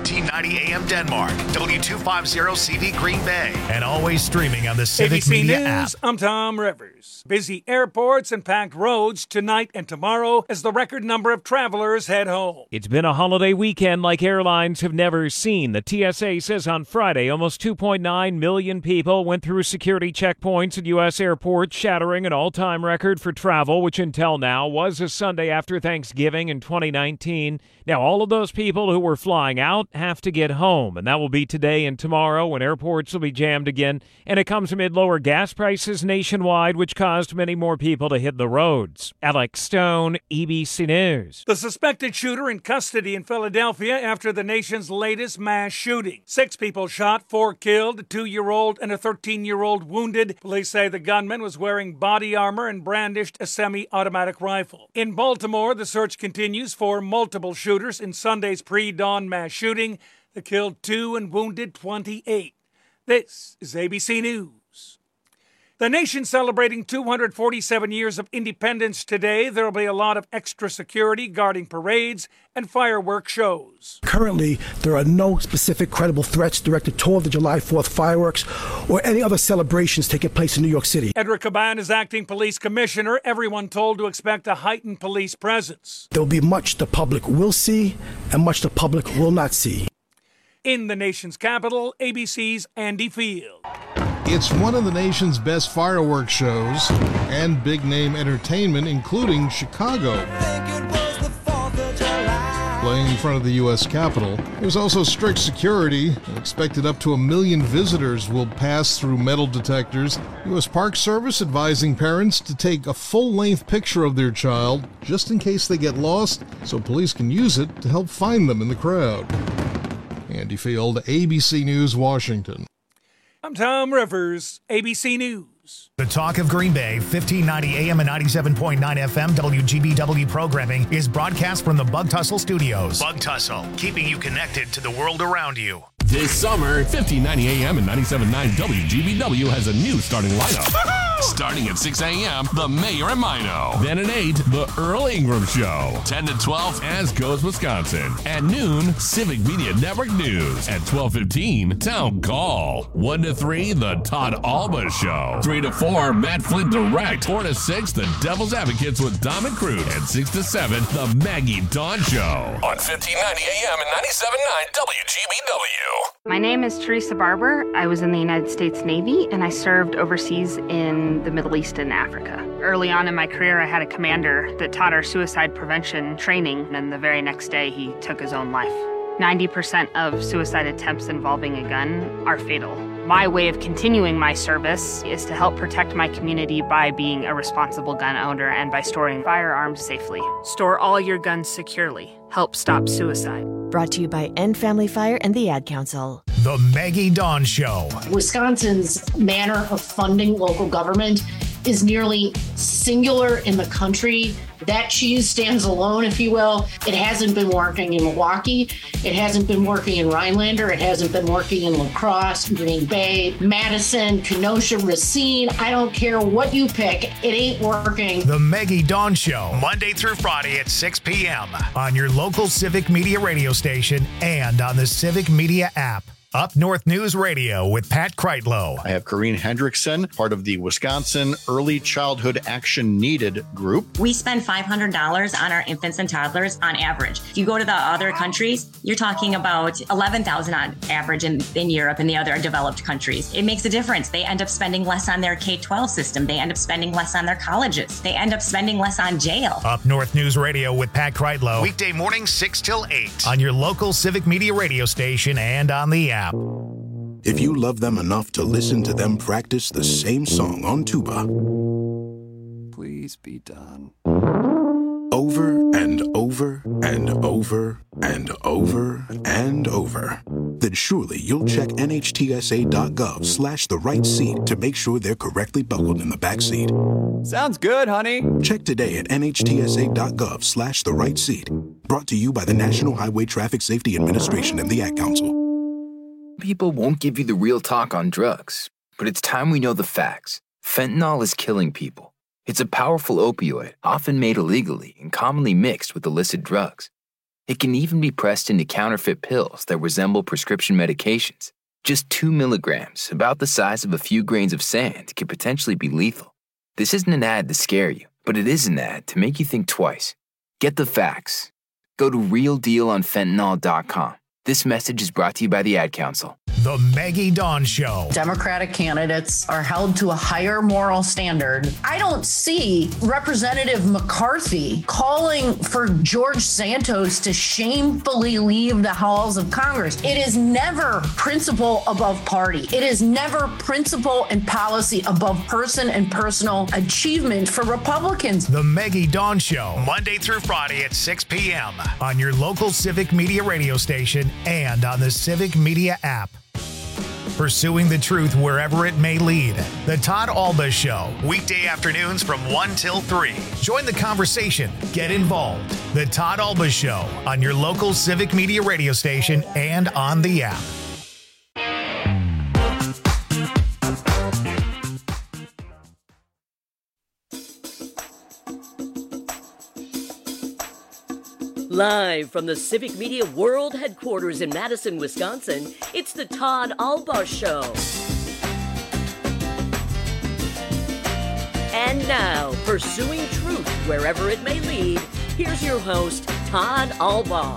1590 AM Denmark, W250CV Green Bay, and always streaming on the Civic ABC Media News, app. I'm Tom Rivers. Busy airports and packed roads tonight and tomorrow as the record number of travelers head home. It's been a holiday weekend like airlines have never seen. The TSA says on Friday almost 2.9 million people went through security checkpoints at U.S. airports, shattering an all-time record for travel, which until now was a Sunday after Thanksgiving in 2019. Now, all of those people who were flying out have to get home, and that will be today and tomorrow when airports will be jammed again. And it comes amid lower gas prices nationwide, which caused many more people to hit the roads. Alex Stone, ABC News. The suspected shooter in custody in Philadelphia after the nation's latest mass shooting. 6 people shot, 4 killed, a 2-year-old and a 13-year-old wounded. Police say the gunman was wearing body armor and brandished a semi-automatic rifle. In Baltimore, the search continues for multiple shooters in Sunday's pre-dawn mass shooting that killed 2 and wounded 28. This is ABC News. The nation celebrating 247 years of independence today. There will be a lot of extra security guarding parades and fireworks shows. Currently, there are no specific credible threats directed toward the July 4th fireworks or any other celebrations taking place in New York City. Edric Caban is acting police commissioner. Everyone told to expect a heightened police presence. There will be much the public will see and much the public will not see. In the nation's capital, ABC's Andy Field. It's one of the nation's best fireworks shows and big-name entertainment, including Chicago, playing in front of the U.S. Capitol. There's also strict security. Expected up to 1 million visitors will pass through metal detectors. U.S. Park Service advising parents to take a full-length picture of their child just in case they get lost, so police can use it to help find them in the crowd. Andy Field, ABC News, Washington. I'm Tom Rivers, ABC News. The Talk of Green Bay, 1590 AM and 97.9 FM WGBW programming is broadcast from the Bug Tussle Studios. Bug Tussle, keeping you connected to the world around you. This summer, 1590 AM and 97.9 WGBW has a new starting lineup. Starting at 6 a.m., The Mayor and Mino. Then at 8, The Earl Ingram Show. 10 to 12, As Goes Wisconsin. At noon, Civic Media Network News. At 12:15, Town Call. 1 to 3, The Todd Alba Show. 3 to 4, Matt Flint Direct. 4 to 6, The Devil's Advocates with Dom and Crute. And 6 to 7, The Maggie Dawn Show. On 1590 AM and 97.9 WGBW. My name is Teresa Barber. I was in the United States Navy, and I served overseas in the Middle East and Africa. Early on in my career, I had a commander that taught our suicide prevention training, and the very next day, he took his own life. 90% of suicide attempts involving a gun are fatal. My way of continuing my service is to help protect my community by being a responsible gun owner and by storing firearms safely. Store all your guns securely. Help stop suicide. Brought to you by End Family Fire and the Ad Council. The Maggie Dawn Show. Wisconsin's manner of funding local government is nearly singular in the country. That cheese stands alone, if you will. It hasn't been working in Milwaukee. It hasn't been working in Rhinelander. It hasn't been working in La Crosse, Green Bay, Madison, Kenosha, Racine. I don't care what you pick. It ain't working. The Maggie Dawn Show, Monday through Friday at 6 p.m. on your local Civic Media radio station and on the Civic Media app. Up North News Radio with Pat Kreitlow. I have Corrine Hendrickson, part of the Wisconsin Early Childhood Action Needed group. We spend $500 on our infants and toddlers on average. If you go to the other countries, you're talking about $11,000 on average in Europe and the other developed countries. It makes a difference. They end up spending less on their K-12 system. They end up spending less on their colleges. They end up spending less on jail. Up North News Radio with Pat Kreitlow. Weekday morning 6 till 8 on your local Civic Media radio station and on the app. If you love them enough to listen to them practice the same song on tuba, please be done. Over and over and over and over and over, then surely you'll check nhtsa.gov/the right seat to make sure they're correctly buckled in the back seat. Sounds good, honey. Check today at nhtsa.gov/the right seat. Brought to you by the National Highway Traffic Safety Administration and the Ad Council. People won't give you the real talk on drugs, but it's time we know the facts. Fentanyl is killing people. It's a powerful opioid, often made illegally and commonly mixed with illicit drugs. It can even be pressed into counterfeit pills that resemble prescription medications. Just 2 milligrams, about the size of a few grains of sand, can potentially be lethal. This isn't an ad to scare you, but it is an ad to make you think twice. Get the facts. Go to realdealonfentanyl.com. This message is brought to you by the Ad Council. The Maggie Dawn Show. Democratic candidates are held to a higher moral standard. I don't see Representative McCarthy calling for George Santos to shamefully leave the halls of Congress. It is never principle above party. It is never principle and policy above person and personal achievement for Republicans. The Maggie Dawn Show, Monday through Friday at 6 p.m. on your local Civic Media radio station and on the Civic Media app. Pursuing the truth wherever it may lead. The Todd Alba Show, weekday afternoons from 1 till 3. Join the conversation. Get involved. The Todd Alba Show on your local Civic Media radio station and on the app. Live from the Civic Media World Headquarters in Madison, Wisconsin, it's the Todd Alba Show. And now, pursuing truth wherever it may lead, here's your host, Todd Alba.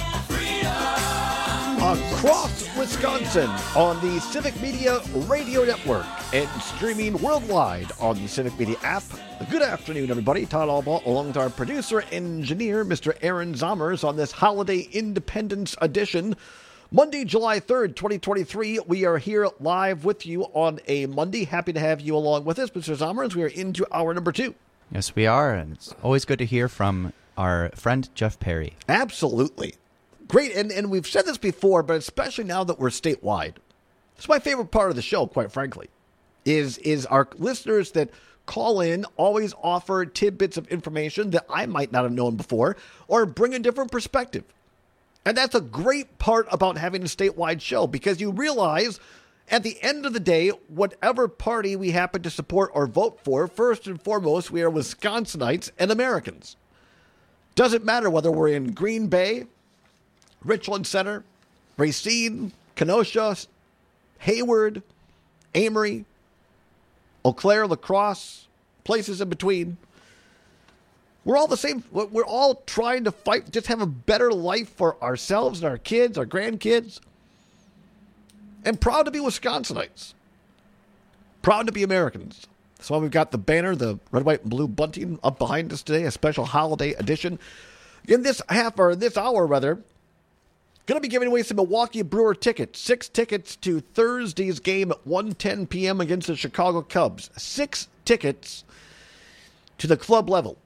Across Wisconsin on the Civic Media Radio Network and streaming worldwide on the Civic Media app. Good afternoon, everybody. Todd Alba, along with our producer engineer, Mr. Aaron Zommers, on this Holiday Independence Edition. Monday, July 3rd, 2023. We are here live with you on a Monday. Happy to have you along with us, Mr. Zommers. We are into hour number 2. Yes, we are, and it's always good to hear from our friend Jeff Perry. Absolutely. Great, and we've said this before, but especially now that we're statewide. It's my favorite part of the show, quite frankly, is our listeners that call in, always offer tidbits of information that I might not have known before, or bring a different perspective. And that's a great part about having a statewide show, because you realize at the end of the day, whatever party we happen to support or vote for, first and foremost, we are Wisconsinites and Americans. Doesn't matter whether we're in Green Bay, Richland Center, Racine, Kenosha, Hayward, Amory, Eau Claire, La Crosse, places in between. We're all the same. We're all trying to fight, just have a better life for ourselves and our kids, our grandkids. And proud to be Wisconsinites. Proud to be Americans. That's why we've got the banner, the red, white, and blue bunting up behind us today, a special holiday edition. In this hour, going to be giving away some Milwaukee Brewer tickets. 6 tickets to Thursday's game at 1:10 p.m. against the Chicago Cubs. 6 tickets to the club level.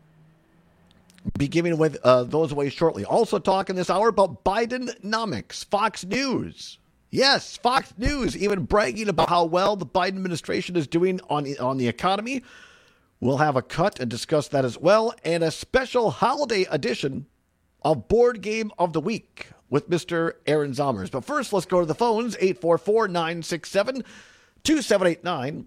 Be giving away those away shortly. Also talking this hour about Bidenomics. Fox News. Yes, Fox News even bragging about how well the Biden administration is doing on the economy. We'll have a cut and discuss that as well. And a special holiday edition of Board Game of the Week with Mr. Aaron Zommers. But first, let's go to the phones, 844-967-2789,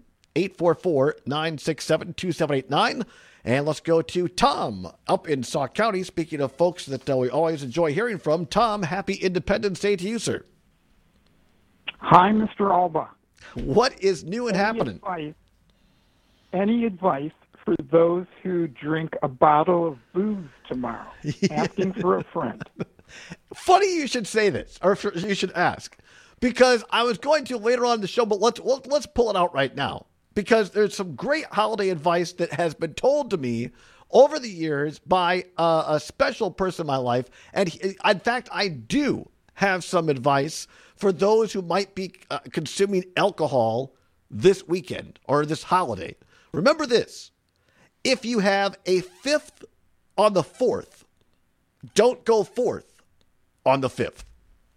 844-967-2789. And let's go to Tom up in Sauk County. Speaking of folks that we always enjoy hearing from, Tom, happy Independence Day to you, sir. Hi, Mr. Alba. What is new and happening? Any advice for those who drink a bottle of booze tomorrow? Asking for a friend. Funny you should say this, or you should ask, because I was going to later on in the show, but let's pull it out right now, because there's some great holiday advice that has been told to me over the years by a special person in my life, and in fact, I do have some advice for those who might be consuming alcohol this weekend or this holiday. Remember this: if you have a 5th on the 4th, don't go 4th on the 5th.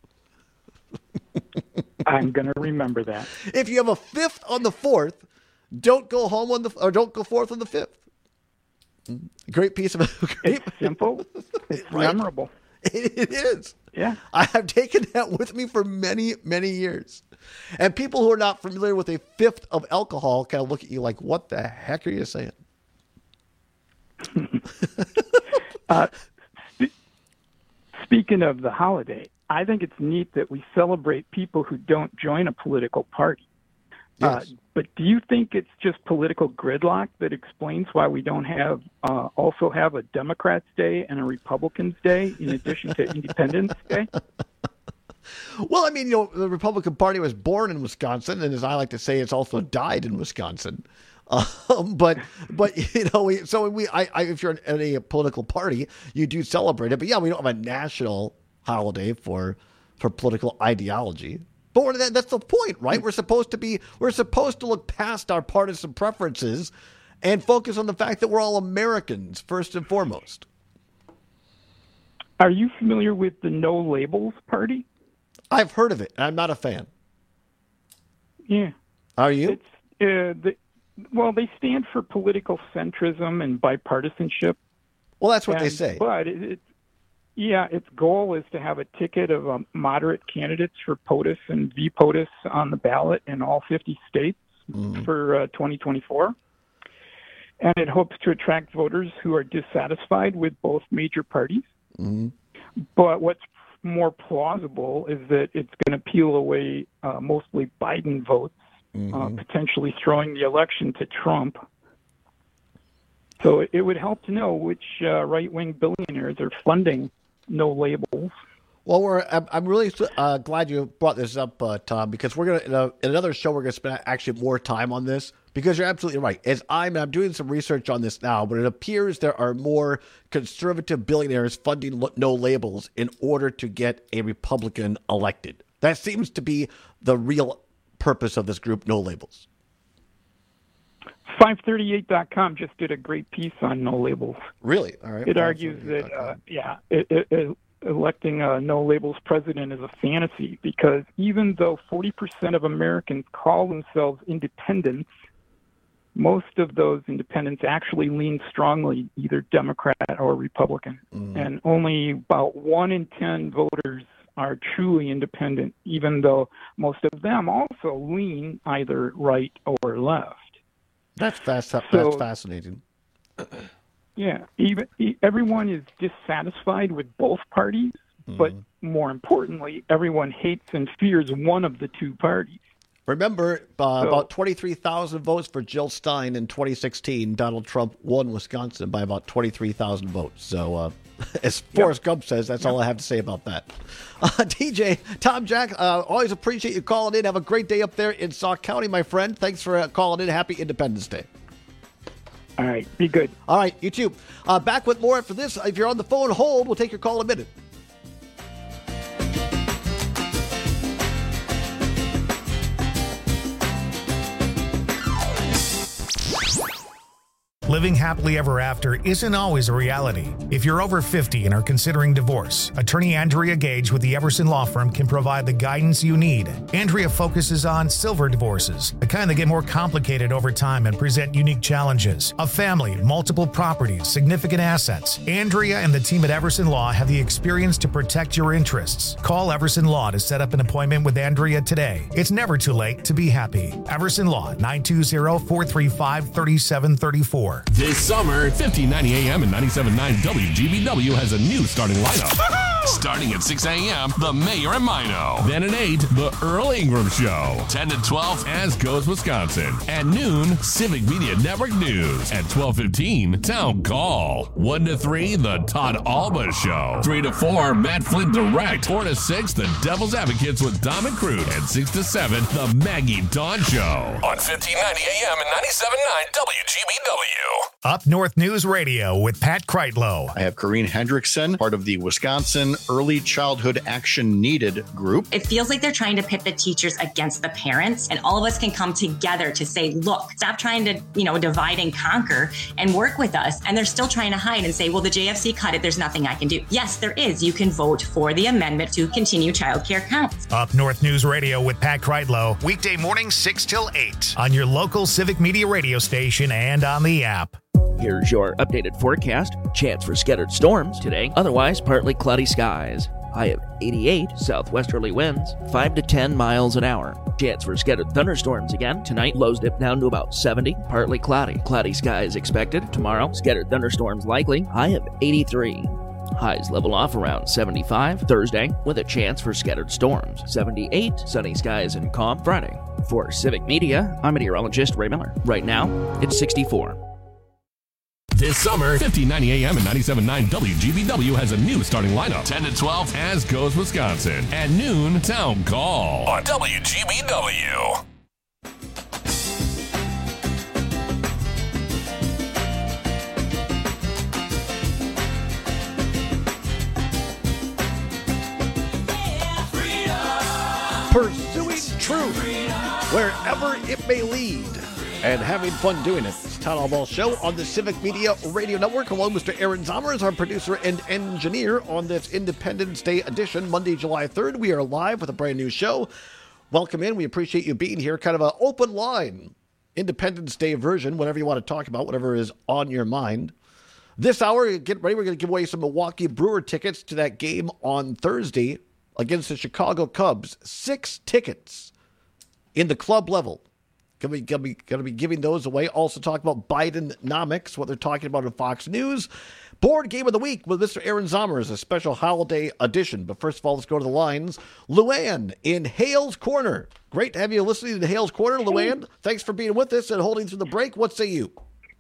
I'm going to remember that. If you have a 5th on the 4th, don't go home don't go 4th on the 5th. Great piece of It's simple. It's memorable. It is. Yeah. I have taken that with me for many, many years. And people who are not familiar with a 5th of alcohol kind of look at you like, what the heck are you saying? Speaking of the holiday, I think it's neat that we celebrate people who don't join a political party. Yes. But do you think it's just political gridlock that explains why we don't also have a Democrats' Day and a Republicans' Day in addition to Independence Day? Well, I mean, the Republican Party was born in Wisconsin, and as I like to say, it's also died in Wisconsin. But if you're in a political party, you do celebrate it. But yeah, we don't have a national holiday for political ideology. But that's the point, right? We're supposed to look past our partisan preferences and focus on the fact that we're all Americans first and foremost. Are you familiar with the No Labels Party? I've heard of it. I'm not a fan. Yeah. Are you? Well, they stand for political centrism and bipartisanship. Well, that's what they say. But its goal is to have a ticket of moderate candidates for POTUS and VPOTUS on the ballot in all 50 states for 2024. And it hopes to attract voters who are dissatisfied with both major parties. Mm-hmm. But what's more plausible is that it's going to peel away mostly Biden votes, potentially throwing the election to Trump. So it would help to know which right-wing billionaires are funding No Labels. Well, I'm really glad you brought this up, Tom, because we're going to in another show we're going to spend actually more time on this, because you're absolutely right. As I'm doing some research on this now, but it appears there are more conservative billionaires funding No Labels in order to get a Republican elected. That seems to be the real purpose of this group, No Labels. 538.com just did a great piece on No Labels. Really? All right. It argues that, electing a No Labels president is a fantasy, because even though 40% of Americans call themselves independents, most of those independents actually lean strongly either Democrat or Republican. And only about 1 in 10 voters are truly independent, even though most of them also lean either right or left. That's fascinating. Yeah, everyone is dissatisfied with both parties, but more importantly, everyone hates and fears one of the two parties. Remember, about 23,000 votes for Jill Stein in 2016. Donald Trump won Wisconsin by about 23,000 votes. So, as Forrest Gump says, that's all I have to say about that. DJ, Tom, Jack, always appreciate you calling in. Have a great day up there in Sauk County, my friend. Thanks for calling in. Happy Independence Day. All right, be good. All right, you too. Back with more after this. If you're on the phone, hold. We'll take your call in a minute. Living happily ever after isn't always a reality. If you're over 50 and are considering divorce, attorney Andrea Gage with the Everson Law Firm can provide the guidance you need. Andrea focuses on silver divorces, the kind that get more complicated over time and present unique challenges. A family, multiple properties, significant assets. Andrea and the team at Everson Law have the experience to protect your interests. Call Everson Law to set up an appointment with Andrea today. It's never too late to be happy. Everson Law, 920-435-3734. This summer, 1590 AM and 97.9 WGBW has a new starting lineup. Starting at 6 a.m., The Mayor and Mino. Then at 8, The Earl Ingram Show. 10 to 12, As Goes Wisconsin. At noon, Civic Media Network News. At 12:15, Town Call. 1 to 3, The Todd Alba Show. 3 to 4, Matt Flynn Direct. 4 to 6, The Devil's Advocates with Dom and Crude. And 6 to 7, The Maggie Dawn Show. On 1590 AM and 97.9 WGBW. Up North News Radio with Pat Kreitlow. I have Corrine Hendrickson, part of the Wisconsin Early Childhood Action Needed group. It feels like they're trying to pit the teachers against the parents, and all of us can come together to say, look, stop trying to, divide and conquer and work with us. And they're still trying to hide and say, well, the JFC cut it. There's nothing I can do. Yes, there is. You can vote for the amendment to continue childcare counts. Up North News Radio with Pat Kreitlow. Weekday mornings 6 till 8 on your local Civic Media radio station and on the app. Here's your updated forecast. Chance for scattered storms today. Otherwise, partly cloudy skies. High of 88, southwesterly winds, 5 to 10 miles an hour. Chance for scattered thunderstorms again. Tonight, lows dip down to about 70, partly cloudy. Cloudy skies expected. Tomorrow, scattered thunderstorms likely. High of 83. Highs level off around 75 Thursday with a chance for scattered storms. 78 sunny skies and calm Friday. For Civic Media, I'm meteorologist Ray Miller. Right now, it's 64. This summer, 1590 AM and 97.9 WGBW has a new starting lineup. 10 to 12, As Goes Wisconsin. At noon, Town Call on WGBW. Pursuing truth wherever it may lead and having fun doing it. It's Town Hall Ball Show on the Civic Media Radio Network. Hello, Mr. Aaron Zomer is our producer and engineer on this Independence Day edition, Monday, July 3rd. We are live with a brand new show. Welcome in. We appreciate you being here. Kind of an open line Independence Day version, whatever you want to talk about, whatever is on your mind. This hour, get ready. We're going to give away some Milwaukee Brewer tickets to that game on Thursday against the Chicago Cubs. 6 tickets in the club level. Going to be giving those away. Also talk about Bidenomics, what they're talking about on Fox News. Board Game of the Week with Mr. Aaron Zomer is a special holiday edition. But first of all, let's go to the lines. Luann in Hales Corner. Great to have you listening to Hales Corner, Luann. Thanks for being with us and holding through the break. What say you?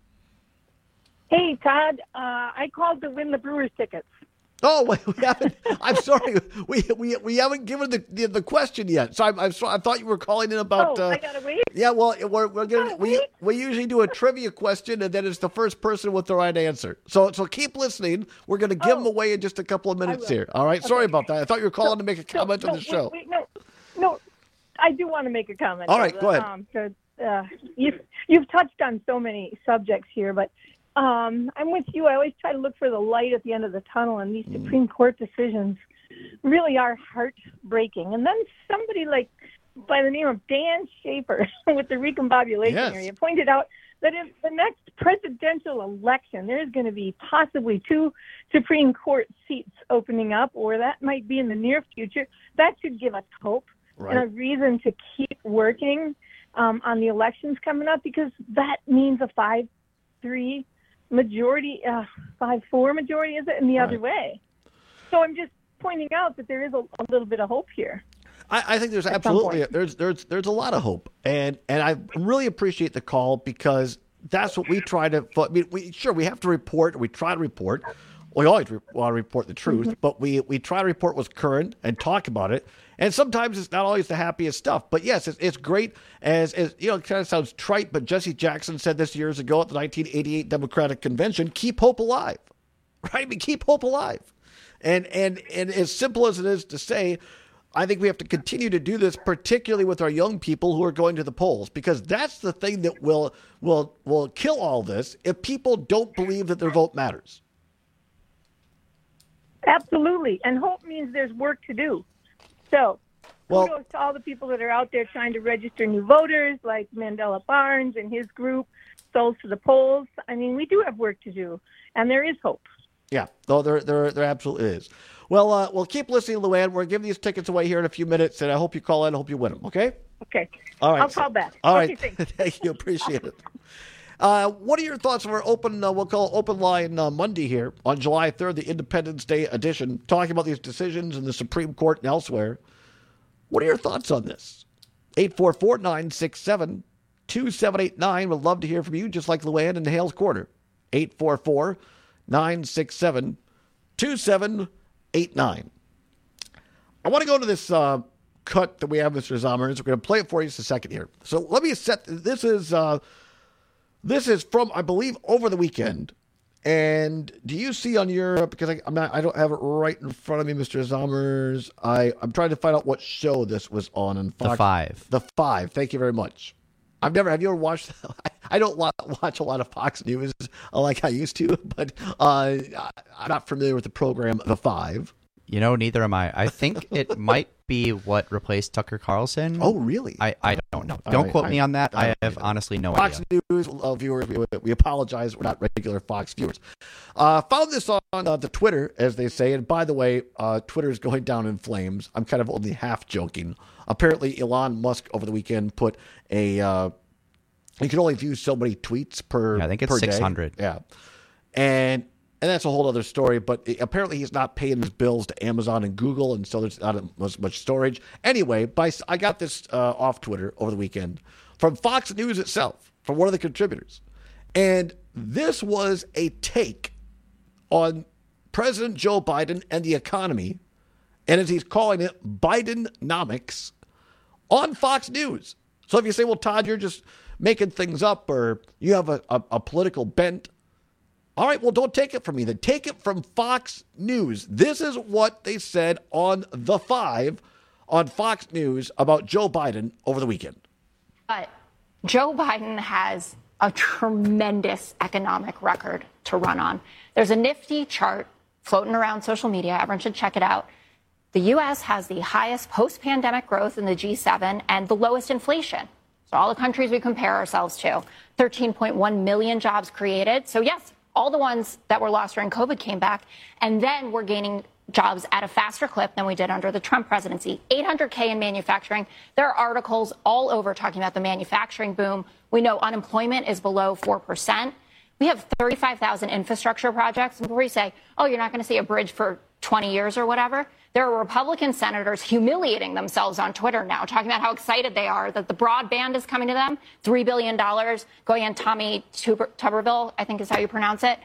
Hey, Todd. I called to win the Brewers tickets. Oh, we haven't. I'm sorry. We haven't given the question yet. So I thought you were calling in about. I gotta wait. Yeah, well, we usually do a trivia question, and then it's the first person with the right answer. So keep listening. We're going to give them away in just a couple of minutes here. All right. Okay. Sorry about that. I thought you were calling to make a comment on the show. No. I do want to make a comment. All right, go ahead. You've touched on so many subjects here, but. I'm with you. I always try to look for the light at the end of the tunnel, and these Supreme Court decisions really are heartbreaking. And then somebody like by the name of Dan Schaefer with the recombobulation area pointed out that in the next presidential election, there's going to be possibly 2 Supreme Court seats opening up, or that might be in the near future. That should give us hope and a reason to keep working on the elections coming up, because that means a 5-3 majority, 5-4 majority, is it, in the other way? So I'm just pointing out that there is a little bit of hope here. I think there's absolutely there's a lot of hope, and I really appreciate the call, because that's what we try to. I mean, we have to report. We try to report. We always want to report the truth, but we try to report what's current and talk about it. And sometimes it's not always the happiest stuff. But yes, it's great. As you know, it kind of sounds trite, but Jesse Jackson said this years ago at the 1988 Democratic Convention: "Keep hope alive." Right? I mean, keep hope alive. And as simple as it is to say, I think we have to continue to do this, particularly with our young people who are going to the polls, because that's the thing that will kill all this if people don't believe that their vote matters. Absolutely. And hope means there's work to do. So kudos to all the people that are out there trying to register new voters, like Mandela Barnes and his group, Souls to the Polls. I mean, we do have work to do, and there is hope. Yeah, no, there absolutely is. Well, we'll keep listening, Luann. We're giving these tickets away here in a few minutes, and I hope you call in. I hope you win them, okay? Okay. All right. I'll call back. All right. Thank you. Appreciate it. What are your thoughts on our open, we'll call open line Monday here on July 3rd, the Independence Day edition, talking about these decisions in the Supreme Court and elsewhere? What are your thoughts on this? 844-967-2789. Would love to hear from you, just like Luann in the Hales Corner. 844-967-2789. I want to go to this cut that we have, Mr. Zomer. We're going to play it for you just a second here. So let me set, this is from, I believe, over the weekend. And do you see on your, because I don't have it right in front of me, Mr. Zomers. I'm trying to find out what show this was on Fox. The 5. The 5. Thank you very much. Have you ever watched, I don't watch a lot of Fox News like I used to, but I'm not familiar with the program The 5. You know, neither am I. I think it might be what replaced Tucker Carlson. Oh, really? I don't know. Don't quote me on that. I have honestly no idea. Fox News viewers, we apologize. We're not regular Fox viewers. Found this on the Twitter, as they say. And by the way, Twitter is going down in flames. I'm kind of only half joking. Apparently, Elon Musk over the weekend put you can only view so many tweets per day. I think it's 600. Yeah. And And that's a whole other story, but apparently he's not paying his bills to Amazon and Google, and so there's not as much storage. Anyway, I got this off Twitter over the weekend from Fox News itself, from one of the contributors. And this was a take on President Joe Biden and the economy, and as he's calling it, Bidenomics, on Fox News. So if you say, well, Todd, you're just making things up, or you have a political bent, all right, well, don't take it from me. Then take it from Fox News. This is what they said on The Five on Fox News about Joe Biden over the weekend. But Joe Biden has a tremendous economic record to run on. There's a nifty chart floating around social media. Everyone should check it out. The U.S. has the highest post-pandemic growth in the G7 and the lowest inflation. So all the countries we compare ourselves to, 13.1 million jobs created. So yes, all the ones that were lost during COVID came back, and then we're gaining jobs at a faster clip than we did under the Trump presidency. 800K in manufacturing. There are articles all over talking about the manufacturing boom. We know unemployment is below 4%. We have 35,000 infrastructure projects. And before you say, oh, you're not going to see a bridge for 20 years or whatever, there are Republican senators humiliating themselves on Twitter now, talking about how excited they are that the broadband is coming to them, $3 billion going on. Tommy Tuberville, I think is how you pronounce it,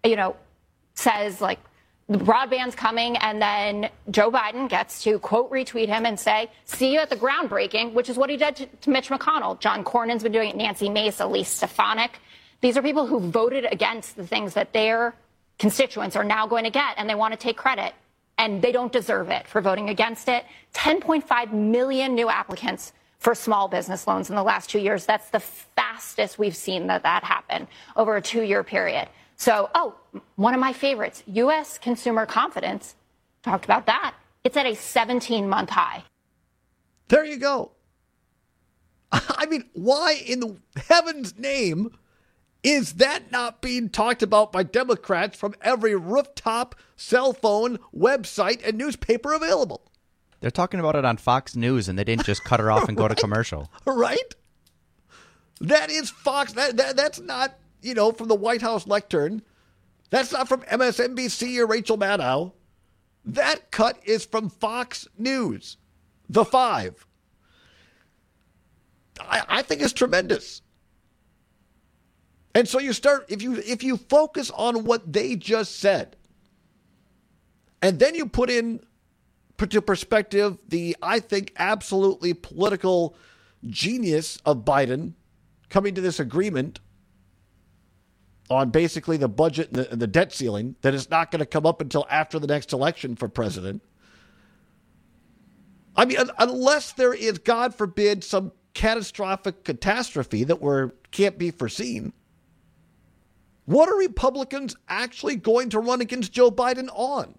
says like the broadband's coming, and then Joe Biden gets to quote retweet him and say, see you at the groundbreaking, which is what he did to Mitch McConnell. John Cornyn's been doing it, Nancy Mace, Elise Stefanik. These are people who voted against the things that their constituents are now going to get, and they want to take credit. And they don't deserve it for voting against it. 10.5 million new applicants for small business loans in the last 2 years. That's the fastest we've seen that happen over a 2-year period. So, one of my favorites, U.S. consumer confidence, talked about that. It's at a 17-month high. There you go. I mean, why in the heaven's name is that not being talked about by Democrats from every rooftop, cell phone, website, and newspaper available? They're talking about it on Fox News, and they didn't just cut her off and go to commercial. Right? That is Fox. That's not, from the White House lectern. That's not from MSNBC or Rachel Maddow. That cut is from Fox News. The Five. I think it's tremendous. And so you start, if you focus on what they just said, and then you put into perspective the, I think, absolutely political genius of Biden coming to this agreement on basically the budget and the debt ceiling that is not going to come up until after the next election for president. I mean, unless there is, God forbid, some catastrophic catastrophe that can't be foreseen, what are Republicans actually going to run against Joe Biden on?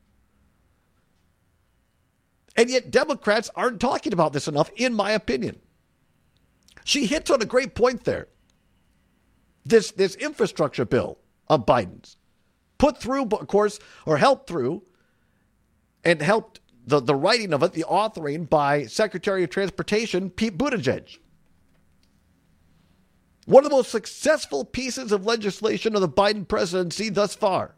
And yet Democrats aren't talking about this enough, in my opinion. She hits on a great point there. This infrastructure bill of Biden's, put through, of course, or helped through, and helped the writing of it, the authoring by Secretary of Transportation Pete Buttigieg. One of the most successful pieces of legislation of the Biden presidency thus far.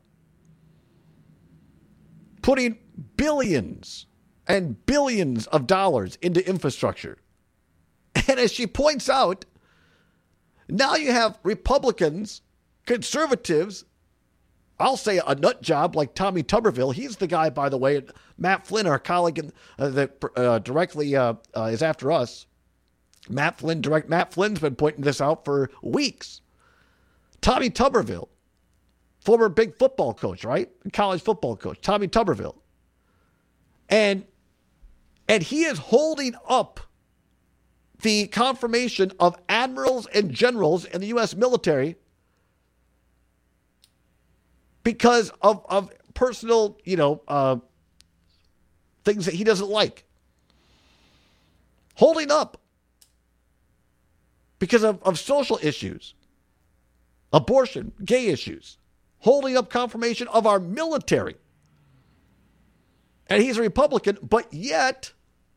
Putting billions and billions of dollars into infrastructure. And as she points out, now you have Republicans, conservatives, I'll say a nut job like Tommy Tuberville. He's the guy, by the way, Matt Flynn, our colleague that directly is after us. Matt Flynn's been pointing this out for weeks. Tommy Tuberville, former big football coach, right? College football coach, Tommy Tuberville. And he is holding up the confirmation of admirals and generals in the U.S. military because of personal, things that he doesn't like. Holding up because of social issues, abortion, gay issues, holding up confirmation of our military. And he's a Republican, but yet,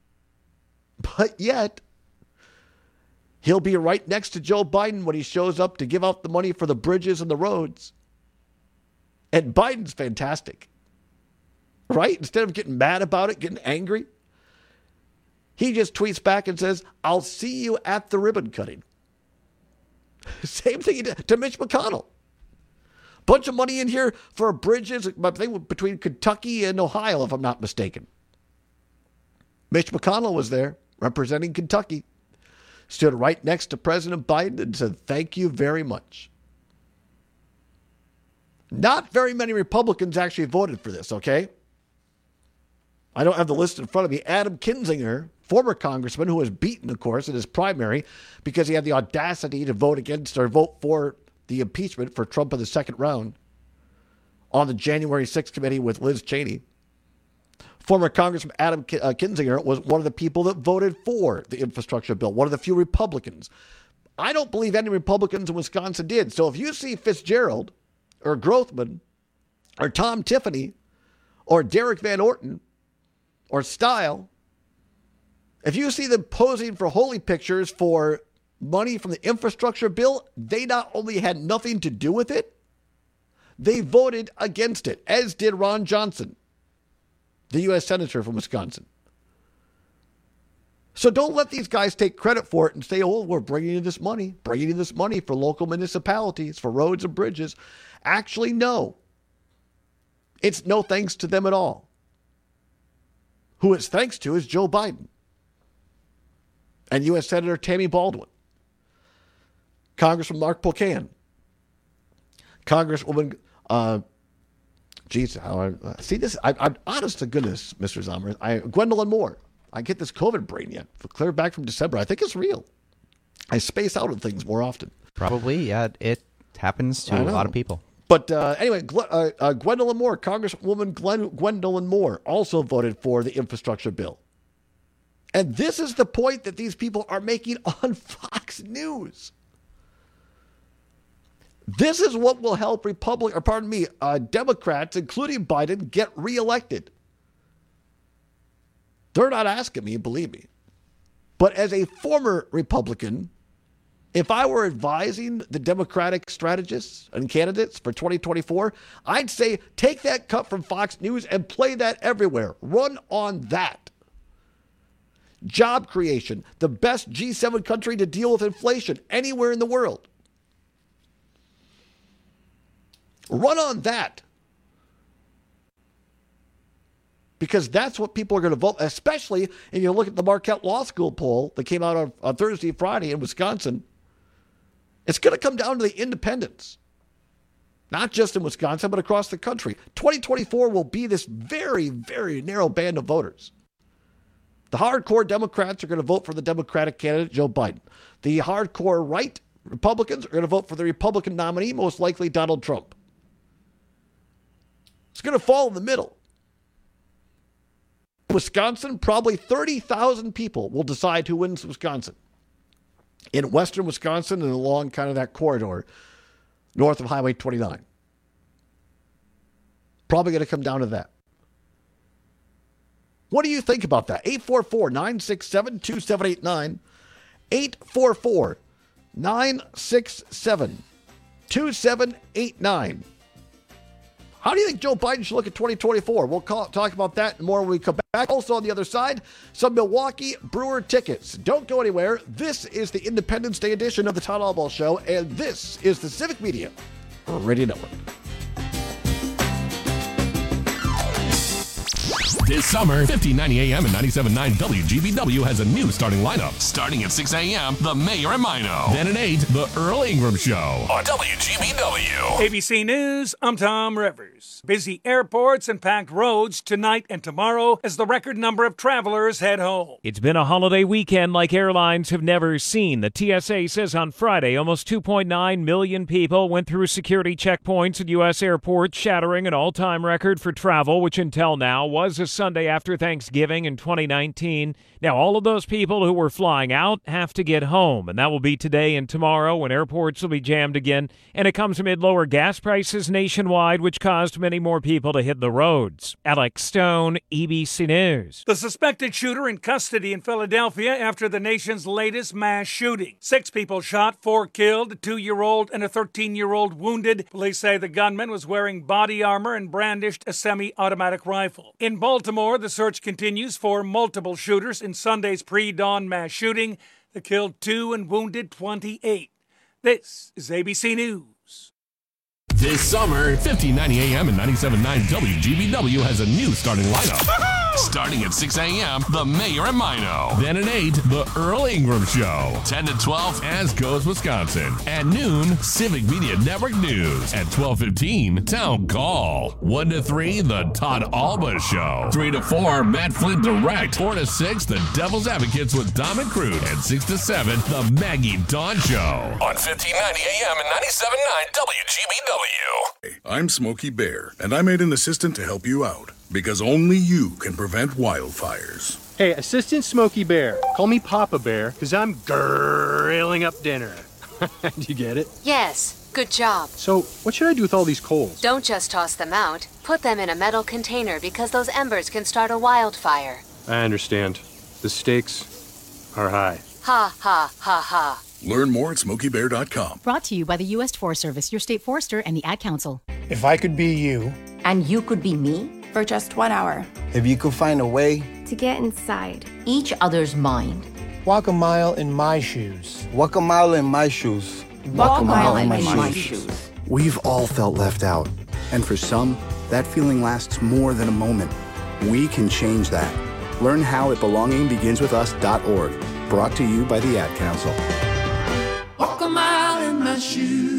he'll be right next to Joe Biden when he shows up to give out the money for the bridges and the roads. And Biden's fantastic, right? Instead of getting mad about it, getting angry, he just tweets back and says, I'll see you at the ribbon cutting. Same thing he did to Mitch McConnell. Bunch of money in here for bridges, I think between Kentucky and Ohio, if I'm not mistaken. Mitch McConnell was there representing Kentucky. Stood right next to President Biden and said, thank you very much. Not very many Republicans actually voted for this, okay? I don't have the list in front of me. Adam Kinzinger, former congressman who was beaten, of course, in his primary because he had the audacity to vote against or vote for the impeachment for Trump in the second round on the January 6th committee with Liz Cheney. Former Congressman Adam Kinzinger was one of the people that voted for the infrastructure bill, one of the few Republicans. I don't believe any Republicans in Wisconsin did. So if you see Fitzgerald or Grothman or Tom Tiffany or Derek Van Orton or Style, if you see them posing for holy pictures for money from the infrastructure bill, they not only had nothing to do with it, they voted against it, as did Ron Johnson, the U.S. Senator from Wisconsin. So don't let these guys take credit for it and say, oh, we're bringing in this money for local municipalities, for roads and bridges. Actually, no. It's no thanks to them at all. Who it's thanks to is Joe Biden and U.S. Senator Tammy Baldwin, Congressman Mark Pocan, Congresswoman, see this? I'm honest to goodness, Mr. Zomer. Gwendolyn Moore. I get this COVID brain yet. Clear back from December. I think it's real. I space out on things more often. Probably, yeah. It happens to a lot of people. But anyway, Gwendolyn Moore, Congresswoman Gwendolyn Moore, also voted for the infrastructure bill. And this is the point that these people are making on Fox News. This is what will help Democrats, including Biden, get reelected. They're not asking me, believe me. But as a former Republican, if I were advising the Democratic strategists and candidates for 2024, I'd say take that cut from Fox News and play that everywhere. Run on that. Job creation, the best G7 country to deal with inflation anywhere in the world. Run on that. Because that's what people are going to vote, especially if you look at the Marquette Law School poll that came out on Thursday, Friday in Wisconsin. It's going to come down to the independents, not just in Wisconsin, but across the country. 2024 will be this very, very narrow band of voters. The hardcore Democrats are going to vote for the Democratic candidate, Joe Biden. The hardcore right Republicans are going to vote for the Republican nominee, most likely Donald Trump. It's going to fall in the middle. Wisconsin, probably 30,000 people will decide who wins Wisconsin. In western Wisconsin and along kind of that corridor north of Highway 29. Probably going to come down to that. What do you think about that? 844-967-2789. 844-967-2789. How do you think Joe Biden should look at 2024? We'll talk about that and more when we come back. Also on the other side, some Milwaukee Brewer tickets. Don't go anywhere. This is the Independence Day edition of the Todd Albaugh Show, and this is the Civic Media Radio Network. This summer, 1590 AM and 97.9 WGBW has a new starting lineup. Starting at 6 a.m., The Mayor and Mino. Then at 8, The Earl Ingram Show on WGBW. ABC News, I'm Tom Rivers. Busy airports and packed roads tonight and tomorrow as the record number of travelers head home. It's been a holiday weekend like airlines have never seen. The TSA says on Friday, almost 2.9 million people went through security checkpoints at U.S. airports, shattering an all-time record for travel, which until now was a Sunday after Thanksgiving in 2019. Now, all of those people who were flying out have to get home, and that will be today and tomorrow when airports will be jammed again. And it comes amid lower gas prices nationwide, which caused many more people to hit the roads. Alex Stone, EBC News. The suspected shooter in custody in Philadelphia after the nation's latest mass shooting. 6 people shot, 4 killed, a 2-year-old and a 13-year-old wounded. Police say the gunman was wearing body armor and brandished a semi-automatic rifle. In Baltimore, the search continues for multiple shooters in Sunday's pre-dawn mass shooting that killed 2 and wounded 28. This is ABC News. This summer, 1590 AM and 97.9 WGBW has a new starting lineup. Starting at 6 a.m., The Mayor and Mino. Then at 8, The Earl Ingram Show. 10 to 12, As Goes Wisconsin. At noon, Civic Media Network News. At 12:15, Town Call. 1 to 3, The Todd Alba Show. 3 to 4, Matt Flint Direct. 4 to 6, The Devil's Advocates with Dom and Crude. And 6 to 7, The Maggie Dawn Show. On 1590 AM and 97.9 WGBW. I'm Smokey Bear, and I made an assistant to help you out, because only you can prevent wildfires. Hey, Assistant Smokey Bear. Call me Papa Bear, because I'm grilling up dinner. Do you get it? Yes, good job. So, what should I do with all these coals? Don't just toss them out. Put them in a metal container because those embers can start a wildfire. I understand. The stakes are high. Ha, ha, ha, ha. Learn more at SmokeyBear.com. Brought to you by the U.S. Forest Service, your state forester, and the Ad Council. If I could be you. And you could be me? For just 1 hour. If you could find a way to get inside each other's mind. Walk a mile in my shoes. Walk a mile in my shoes. Walk a mile in my shoes. We've all felt left out. And for some, that feeling lasts more than a moment. We can change that. Learn how at belongingbeginswithus.org. Brought to you by the Ad Council. Walk a mile in my shoes.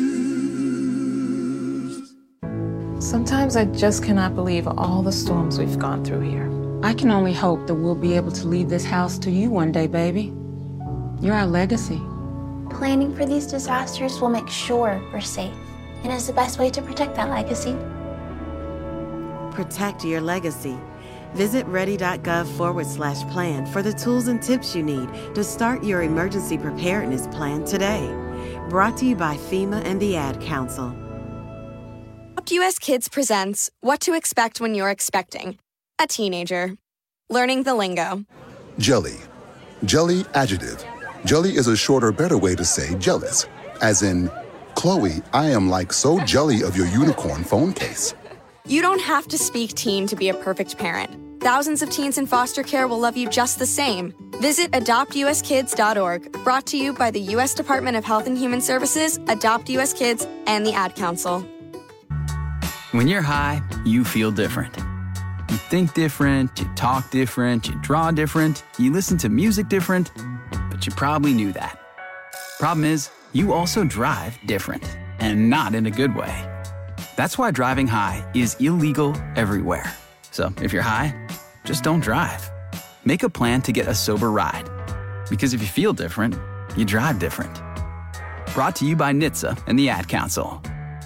Sometimes I just cannot believe all the storms we've gone through here. I can only hope that we'll be able to leave this house to you one day, baby. You're our legacy. Planning for these disasters will make sure we're safe, and is the best way to protect that legacy. Protect your legacy. Visit ready.gov/plan for the tools and tips you need to start your emergency preparedness plan today. Brought to you by FEMA and the Ad Council. Adopt US Kids presents What to Expect When You're Expecting a Teenager. Learning the lingo. Jelly. Jelly adjective. Jelly is a shorter, better way to say jealous. As in, Chloe, I am like so jelly of your unicorn phone case. You don't have to speak teen to be a perfect parent. Thousands of teens in foster care will love you just the same. Visit adoptuskids.org. Brought to you by the U.S. Department of Health and Human Services, Adopt U.S. Kids, and the Ad Council. When you're high, you feel different. You think different, you talk different, you draw different, you listen to music different, but you probably knew that. Problem is, you also drive different, and not in a good way. That's why driving high is illegal everywhere. So if you're high, just don't drive. Make a plan to get a sober ride. Because if you feel different, you drive different. Brought to you by NHTSA and the Ad Council.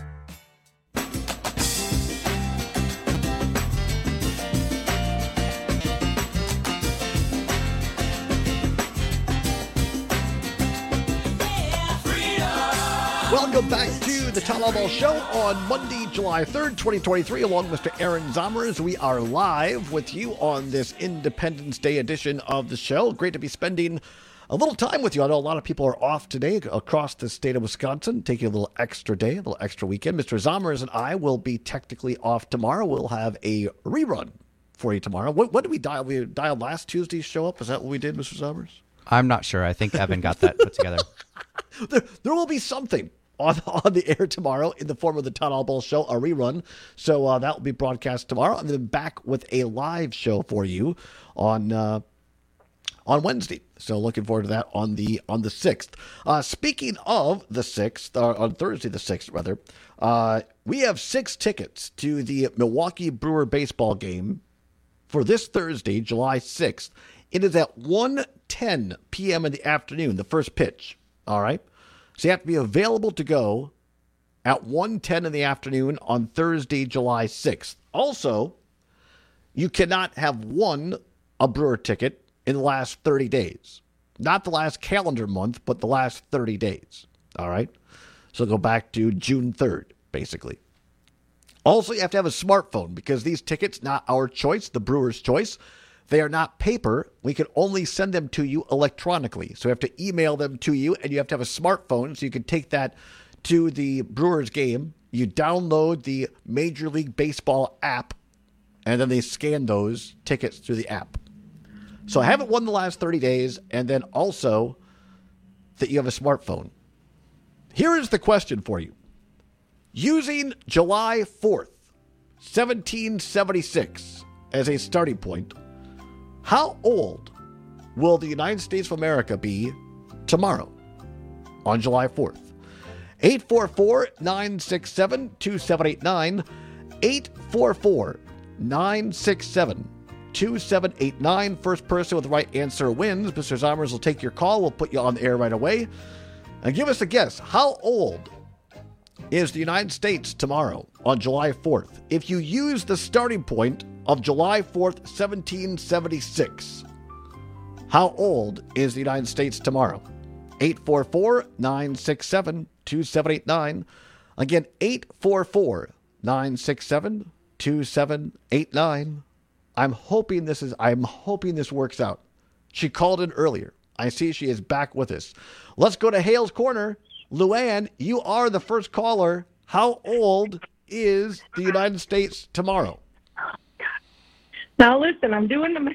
Welcome back to the Todd Alba Show on Monday, July 3rd, 2023, along with Mr. Aaron Zomers. We are live with you on this Independence Day edition of the show. Great to be spending a little time with you. I know a lot of people are off today across the state of Wisconsin, taking a little extra day, a little extra weekend. Mr. Zomers and I will be technically off tomorrow. We'll have a rerun for you tomorrow. What did we dial? We dialed last Tuesday's show up. Is that what we did, Mr. Zomers? I'm not sure. I think Evan got that put together. There will be something on the air tomorrow in the form of the Todd Alba Show, a rerun. So that will be broadcast tomorrow, and then back with a live show for you on Wednesday. So looking forward to that on the 6th. Speaking of the 6th, on Thursday the 6th rather, we have 6 tickets to the Milwaukee Brewer baseball game for this Thursday, July 6th. It is at 1:10 p.m. in the afternoon, the first pitch. All right. So you have to be available to go at 1:10 in the afternoon on Thursday, July 6th. Also, you cannot have won a Brewer ticket in the last 30 days. Not the last calendar month, but the last 30 days. All right? So go back to June 3rd, basically. Also, you have to have a smartphone because these tickets, not our choice, the Brewers' choice, they are not paper. We can only send them to you electronically. So we have to email them to you, and you have to have a smartphone so you can take that to the Brewers game. You download the Major League Baseball app, and then they scan those tickets through the app. So I haven't won the last 30 days, and then also that you have a smartphone. Here is the question for you. Using July 4th, 1776 as a starting point, how old will the United States of America be tomorrow on July 4th? 844-967-2789, 844-967-2789. First person with the right answer wins. Mr. Zommers will take your call. We'll put you on the air right away. And give us a guess. How old is the United States tomorrow on July 4th? If you use the starting point of July 4th, 1776, how old is the United States tomorrow? 844-967-2789. Again, 844-967-2789. I'm hoping this works out. She called in earlier. I see she is back with us. Let's go to Hale's Corner. Luann, you are the first caller. How old is the United States tomorrow? Now listen, I'm doing the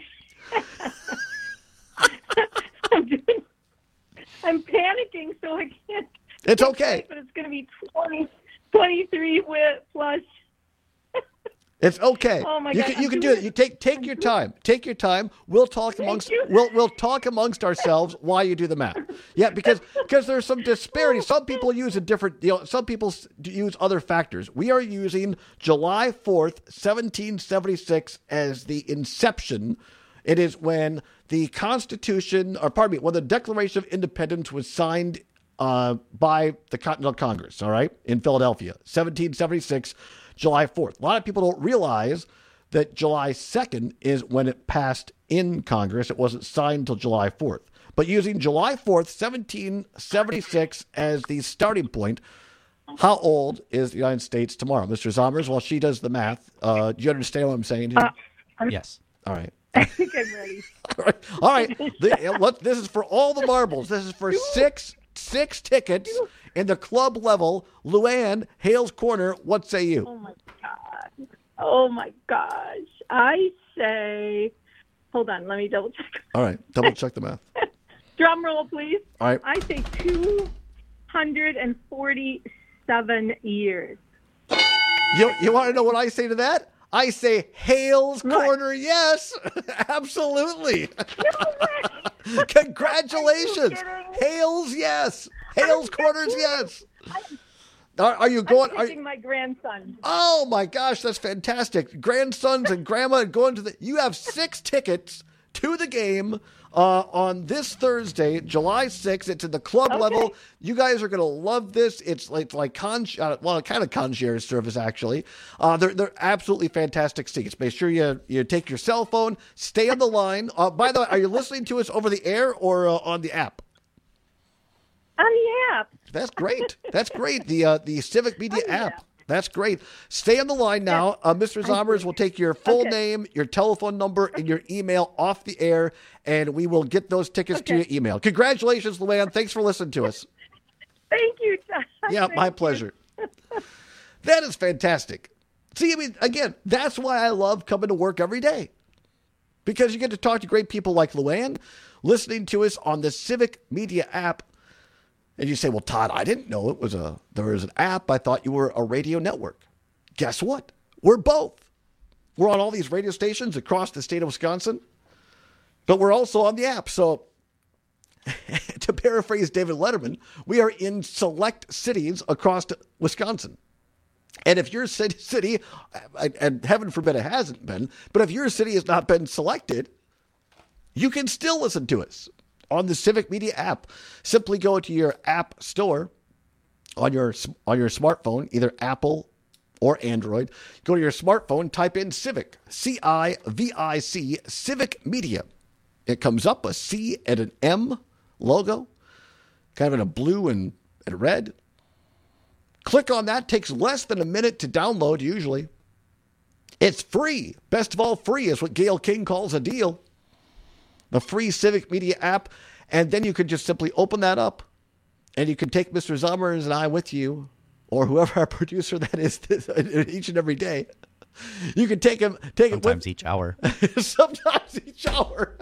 I'm panicking, so I can't. It's okay. But it's going to be 23 plus. It's okay. Oh my God! You can do it. You take your time. Take your time. We'll talk amongst ourselves while you do the math. Yeah, because there's some disparity. Some people use a different. Some people use other factors. We are using July 4th, 1776 as the inception. It is when the Constitution, when the Declaration of Independence was signed by the Continental Congress. All right, in Philadelphia, 1776. July 4th. A lot of people don't realize that July 2nd is when it passed in Congress. It wasn't signed until July 4th. But using July 4th, 1776 as the starting point, how old is the United States tomorrow? Mr. Zommers, while she does the math, do you understand what I'm saying here? Yes. All right. I think I'm ready. All right. This is for all the marbles. This is for six tickets in the club level. Luann, Hale's Corner, what say you? Oh my gosh. I say, hold on, let me double check. All right, double check the math. Drum roll, please. All right. I say 247 years. You want to know what I say to that? I say Hale's Corner, yes. Absolutely. Congratulations. Hale's, yes. Hale's Corners, yes. Are you going? I'm taking my grandson. Oh my gosh, that's fantastic! Grandsons and grandma going to you have 6 tickets to the game on this Thursday, July 6th. It's in the club level. You guys are going to love this. It's like kind of concierge service actually. They're absolutely fantastic seats. Make sure you take your cell phone. Stay on the line. By the way, are you listening to us over the air or on the app? On the app. That's great. That's great. The Civic Media app. That's great. Stay on the line now. Mr. Zommers will take your full name, your telephone number, and your email off the air, and we will get those tickets to your email. Congratulations, Luann. Thanks for listening to us. Thank you, John. Yeah, my pleasure. That is fantastic. See, I mean, again, that's why I love coming to work every day. Because you get to talk to great people like Luann, listening to us on the Civic Media app. And you say, well, Todd, I didn't know there was an app. I thought you were a radio network. Guess what? We're both. We're on all these radio stations across the state of Wisconsin, but we're also on the app. So to paraphrase David Letterman, we are in select cities across Wisconsin. And if your city, and heaven forbid it hasn't been, but if your city has not been selected, you can still listen to us on the Civic Media app. Simply go to your app store on your smartphone, either Apple or Android. Go to your smartphone, type in Civic, C-I-V-I-C, Civic Media. It comes up, a C and an M logo, kind of in a blue and red. Click on that. Takes less than a minute to download usually. It's free. Best of all, free is what Gayle King calls a deal. The free Civic Media app. And then you could just simply open that up, and you can take Mr. Zummers and I with you, or whoever our producer that is each and every day. You can take him. Sometimes each hour. Sometimes each hour.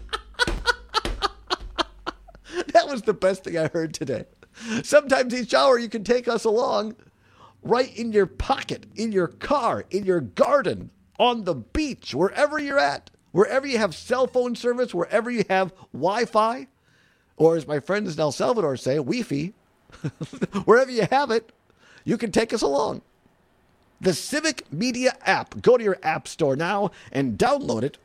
That was the best thing I heard today. Sometimes each hour you can take us along right in your pocket, in your car, in your garden, on the beach, wherever you're at, wherever you have cell phone service, wherever you have Wi-Fi, or as my friends in El Salvador say, Wi-Fi, wherever you have it, you can take us along. The Civic Media app. Go to your app store now and download it.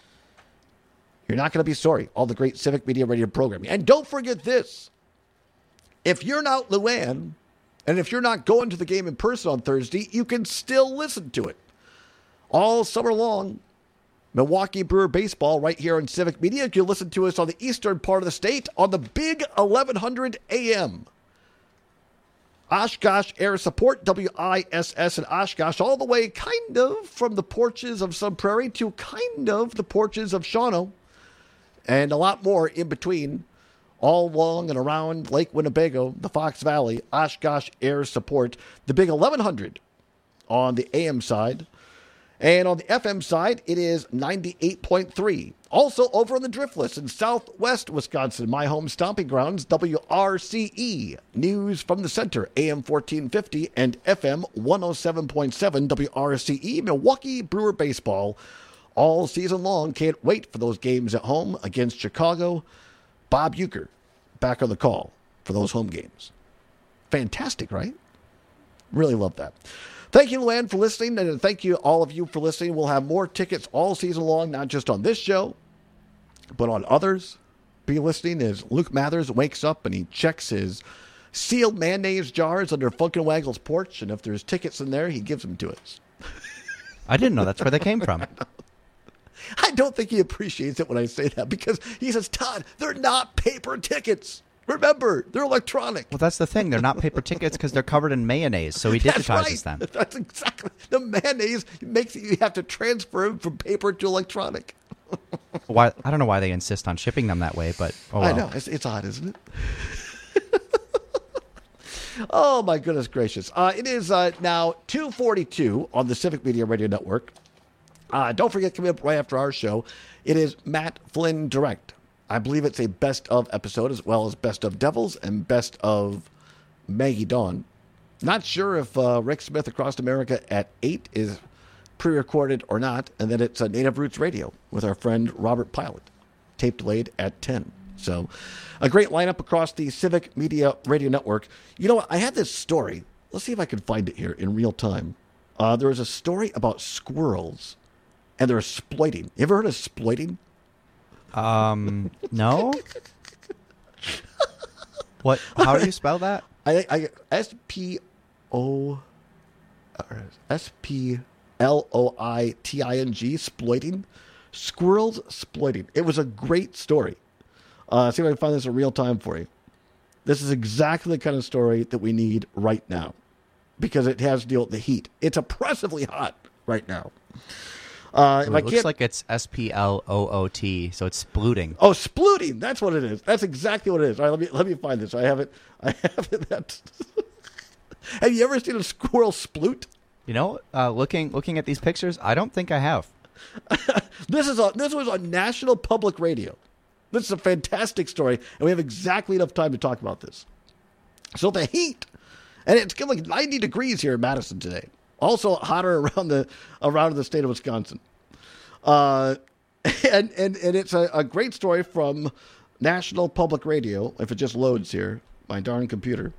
You're not going to be sorry. All the great Civic Media radio programming. And don't forget this. If you're not Luann, and if you're not going to the game in person on Thursday, you can still listen to it. All summer long, Milwaukee Brewer baseball right here on Civic Media. You can listen to us on the eastern part of the state on the big 1100 AM. Oshkosh Air Support, WISS in Oshkosh, all the way kind of from the porches of Sun Prairie to kind of the porches of Shawano, and a lot more in between, all along and around Lake Winnebago, the Fox Valley. Oshkosh Air Support, the big 1100 on the AM side. And on the FM side, it is 98.3. Also over on the Driftless in southwest Wisconsin, my home stomping grounds, WRCE, News from the Center, AM 1450 and FM 107.7 WRCE, Milwaukee Brewer baseball all season long. Can't wait for those games at home against Chicago. Bob Uecker back on the call for those home games. Fantastic, right? Really love that. Thank you, Luann, for listening, and thank you, all of you, for listening. We'll have more tickets all season long, not just on this show, but on others. Be listening as Luke Mathers wakes up and he checks his sealed mayonnaise jars under Funkin' Waggle's porch, and if there's tickets in there, he gives them to us. I didn't know that's where they came from. I don't think he appreciates it when I say that, because he says, Todd, they're not paper tickets. Remember, they're electronic. Well, that's the thing. They're not paper tickets because they're covered in mayonnaise, so he digitizes them. That's exactly. The mayonnaise makes it, you have to transfer them from paper to electronic. Why? I don't know why they insist on shipping them that way, but oh well. I know. It's odd, isn't it? Oh, my goodness gracious. It is now 2:42 on the Civic Media Radio Network. Don't forget, coming up right after our show, it is Matt Flynn Direct. I believe it's a best of episode, as well as best of Devils and best of Maggie Dawn. Not sure if Rick Smith Across America at 8 is pre-recorded or not. And then it's Native Roots Radio with our friend Robert Pilot, tape delayed at 10. So a great lineup across the Civic Media Radio Network. You know what? I had this story. Let's see if I can find it here in real time. There was a story about squirrels, and they're exploiting. You ever heard of exploiting? No. What? How do you spell that? S-P-L-O-I-T-I-N-G, exploiting. Squirrels exploiting. It was a great story. See if I can find this in real time for you. This is exactly the kind of story that we need right now, because it has to deal with the heat. It's oppressively hot right now. It looks like it's S-P-L-O-O-T, so it's splooting. Oh, splooting. That's what it is. That's exactly what it is. All right, let me find this. I have it. Have you ever seen a squirrel sploot? You know, looking at these pictures, I don't think I have. This was on National Public Radio. This is a fantastic story, and we have exactly enough time to talk about this. So the heat, and it's like 90 degrees here in Madison today. Also hotter around the state of Wisconsin. And it's a great story from National Public Radio, if it just loads here, my darn computer.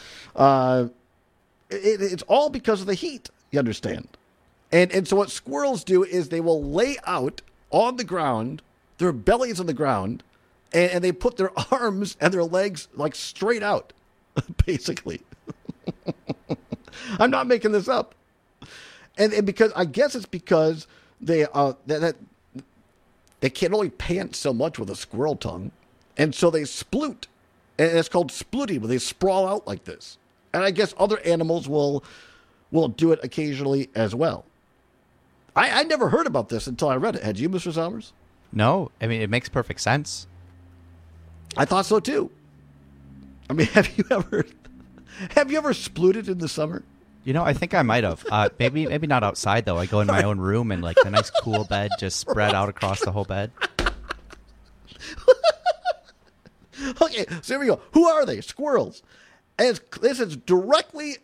It's all because of the heat, you understand. And so what squirrels do is they will lay out on the ground, their bellies on the ground, and they put their arms and their legs like straight out, basically. I'm not making this up. And because I guess it's because they can only pant so much with a squirrel tongue, and so they sploot, and it's called splooting, where they sprawl out like this. And I guess other animals will do it occasionally as well. I never heard about this until I read it. Had you, Mr. Sommers? No, I mean, it makes perfect sense. I thought so too. I mean, have you ever splooted in the summer? You know, I think I might have. Maybe not outside, though. I go in my own room and, like, the nice cool bed just spread out across the whole bed. Okay, so here we go. Who are they? Squirrels. And this is directly...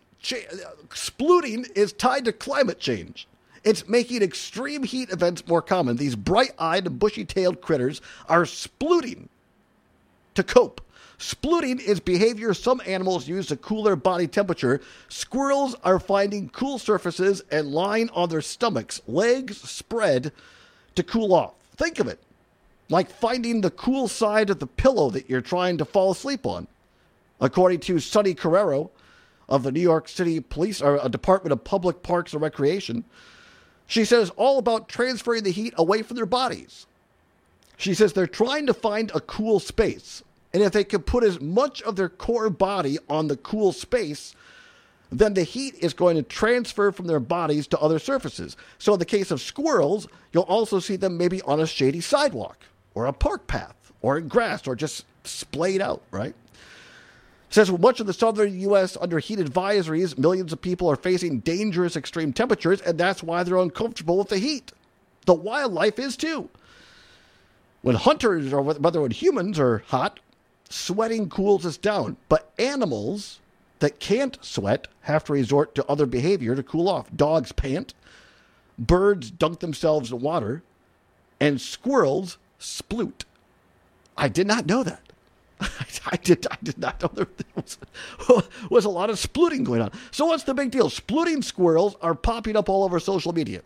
splooting is tied to climate change. It's making extreme heat events more common. These bright-eyed and bushy-tailed critters are splooting to cope. Splooting is behavior some animals use to cool their body temperature. Squirrels are finding cool surfaces and lying on their stomachs, legs spread, to cool off. Think of it like finding the cool side of the pillow that you're trying to fall asleep on. According to Sunny Carrero of the New York City Police or Department of Public Parks and Recreation, she says all about transferring the heat away from their bodies. She says they're trying to find a cool space. And if they can put as much of their core body on the cool space, then the heat is going to transfer from their bodies to other surfaces. So in the case of squirrels, you'll also see them maybe on a shady sidewalk or a park path or in grass or just splayed out, right? It says with much of the southern U.S. under heat advisories, millions of people are facing dangerous extreme temperatures, and that's why they're uncomfortable with the heat. The wildlife is too. When hunters or whether when humans are hot, sweating cools us down, but animals that can't sweat have to resort to other behavior to cool off. Dogs pant, birds dunk themselves in water, and squirrels sploot. I did not know that. I did not know there was a lot of splooting going on. So what's the big deal? Splooting squirrels are popping up all over social media.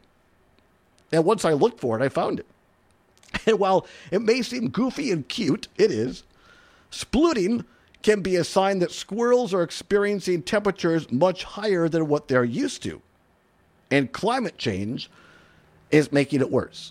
And once I looked for it, I found it. And while it may seem goofy and cute, it is. Splooting can be a sign that squirrels are experiencing temperatures much higher than what they're used to. And climate change is making it worse.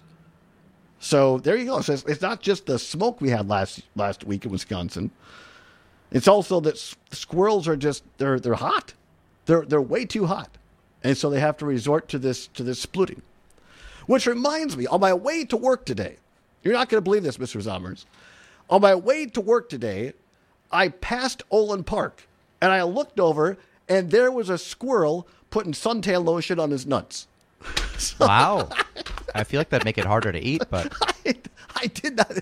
So there you go. So it's not just the smoke we had last week in Wisconsin. It's also that squirrels are just, they're hot. They're way too hot. And so they have to resort to this splooting. Which reminds me, on my way to work today, you're not going to believe this, Mr. Zommers. On my way to work today, I passed Olin Park, and I looked over, and there was a squirrel putting suntan lotion on his nuts. Wow. I feel like that'd make it harder to eat, but... I did not...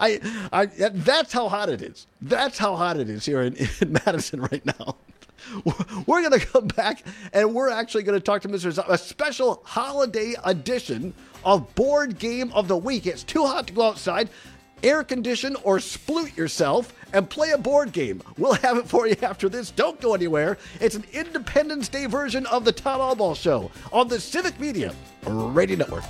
that's how hot it is. That's how hot it is here in Madison right now. We're going to come back, and we're actually going to talk to Mr. Zommers, a special holiday edition of Board Game of the Week. It's too hot to go outside. Air condition or sploot yourself and play a board game. We'll have it for you after this. Don't go anywhere. It's an Independence Day version of the Todd Albaugh Show on the Civic Media Radio Network.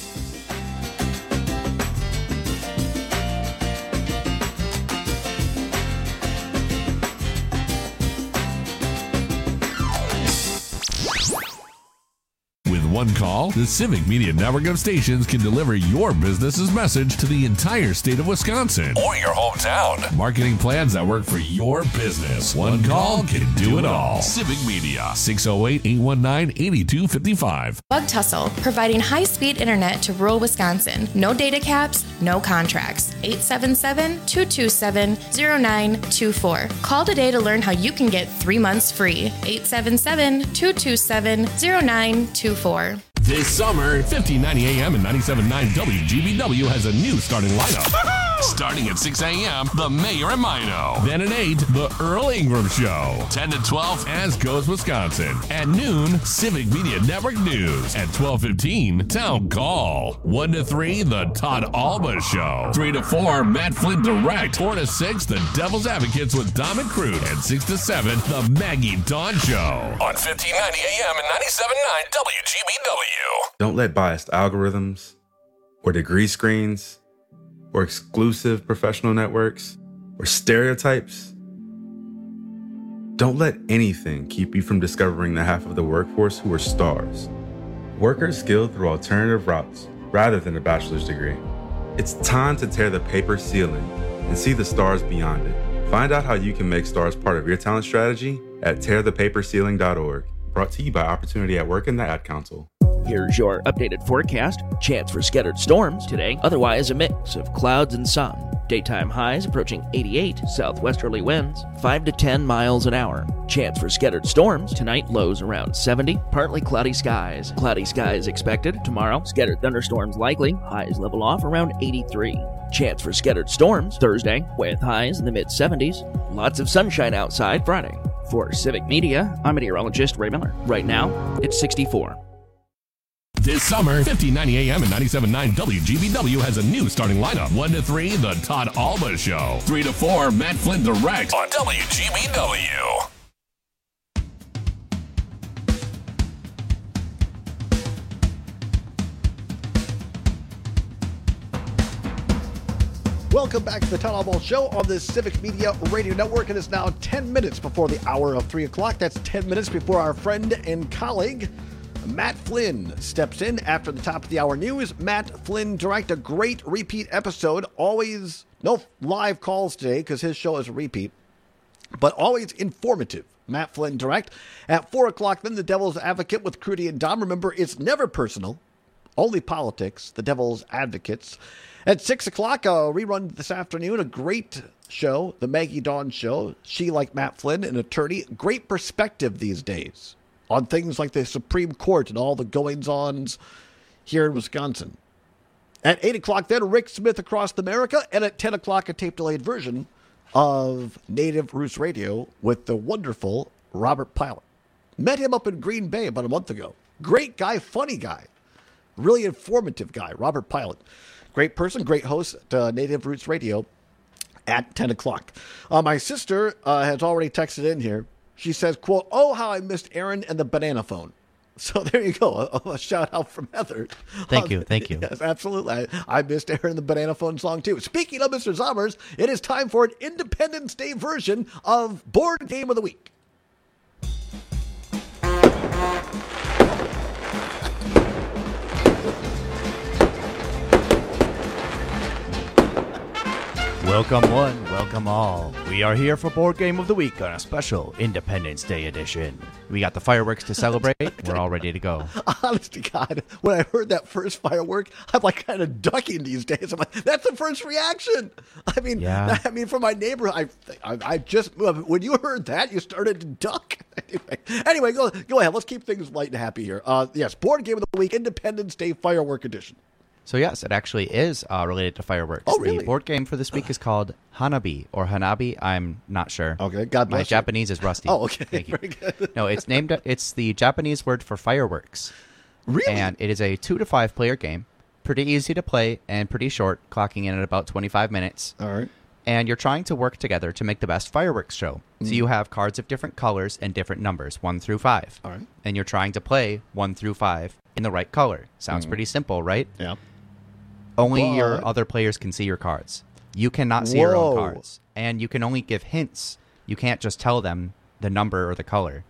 One call, the Civic Media Network of stations can deliver your business's message to the entire state of Wisconsin or your hometown. Marketing plans that work for your business. One call can do it all. Civic Media, 608-819-8255. Bug Tussle, providing high-speed internet to rural Wisconsin. No data caps, no contracts. 877-227-0924. Call today to learn how you can get 3 months free. 877-227-0924. This summer, 1590 AM and 97.9 WGBW has a new starting lineup. Starting at 6 a.m., The Mayor and Mino. Then at 8, The Earl Ingram Show. 10 to 12, As Goes Wisconsin. At noon, Civic Media Network News. At 12:15, Town Call. 1 to 3, The Todd Albaugh Show. 3 to 4, Matt Flint Direct. 4 to 6, The Devil's Advocates with Dom and Crude. And 6 to 7, The Maggie Dawn Show. On 1590 AM and 97.9 WGBW. Don't let biased algorithms or degree screens or exclusive professional networks or stereotypes. Don't let anything keep you from discovering the half of the workforce who are stars, Workers skilled through alternative routes rather than a bachelor's degree. It's time to tear the paper ceiling and see the stars beyond it. Find out how you can make stars part of your talent strategy at tearthepaperceiling.org. Brought to you by Opportunity at Work and the Ad Council. Here's your updated forecast. Chance for scattered storms today. Otherwise, a mix of clouds and sun. Daytime highs approaching 88. Southwesterly winds 5 to 10 miles an hour. Chance for scattered storms tonight. Lows around 70. Partly cloudy skies. Cloudy skies expected tomorrow. Scattered thunderstorms likely. Highs level off around 83. Chance for scattered storms Thursday with highs in the mid-70s. Lots of sunshine outside Friday. For Civic Media, I'm meteorologist Ray Miller. Right now, it's 64. This summer, 1590 AM and 97.9 WGBW has a new starting lineup. 1 to 3, The Todd Alba Show. 3 to 4, Matt Flynn Direct on WGBW. Welcome back to the Todd Alba Show on the Civic Media Radio Network. It is now 10 minutes before the hour of 3 o'clock. That's 10 minutes before our friend and colleague, Matt Flynn, steps in after the top of the hour news. Matt Flynn Direct, a great repeat episode. Always no live calls today because his show is a repeat, but always informative. Matt Flynn Direct. At 4 o'clock, then the Devil's Advocate with Crudy and Dom. Remember, it's never personal, only politics. The Devil's Advocates. At 6 o'clock, a rerun this afternoon, a great show, the Maggie Dawn Show. She, like Matt Flynn, an attorney. Great perspective these days on things like the Supreme Court and all the goings-ons here in Wisconsin. At 8 o'clock, then, Rick Smith Across America. And at 10 o'clock, a tape-delayed version of Native Roots Radio with the wonderful Robert Pilot. Met him up in Green Bay about a month ago. Great guy, funny guy. Really informative guy, Robert Pilot. Great person, great host at Native Roots Radio at 10 o'clock. My sister has already texted in here. She says, quote, "Oh, how I missed Aaron and the banana phone." So there you go. A shout out from Heather. Thank you. Yes, absolutely. I missed Aaron and the banana phone song too. Speaking of Mr. Zommers, it is time for an Independence Day version of Board Game of the Week. Welcome one, welcome all. We are here for Board Game of the Week on a special Independence Day edition. We got the fireworks to celebrate. We're all ready to go. Honest to God, when I heard that first firework, I'm like kind of ducking these days. I'm like, that's the first reaction. I mean, from my neighbor, I just, when you heard that, you started to duck. Anyway, go ahead. Let's keep things light and happy here. Yes, Board Game of the Week, Independence Day Firework Edition. So yes, it actually is related to fireworks. Oh, really? The board game for this week is called Hanabi or Hanabi. I'm not sure. Okay, God bless My you. Japanese is rusty. Oh, okay. Thank you. Very good. No, it's the Japanese word for fireworks. Really? And it is a 2 to 5 player game. Pretty easy to play and pretty short, clocking in at about 25 minutes. All right. And you're trying to work together to make the best fireworks show. So you have cards of different colors and different numbers, 1 through 5. All right. And you're trying to play 1 through 5 in the right color. Sounds pretty simple, right? Yeah. Only your other players can see your cards. You cannot see your own cards. And you can only give hints. You can't just tell them the number or the color.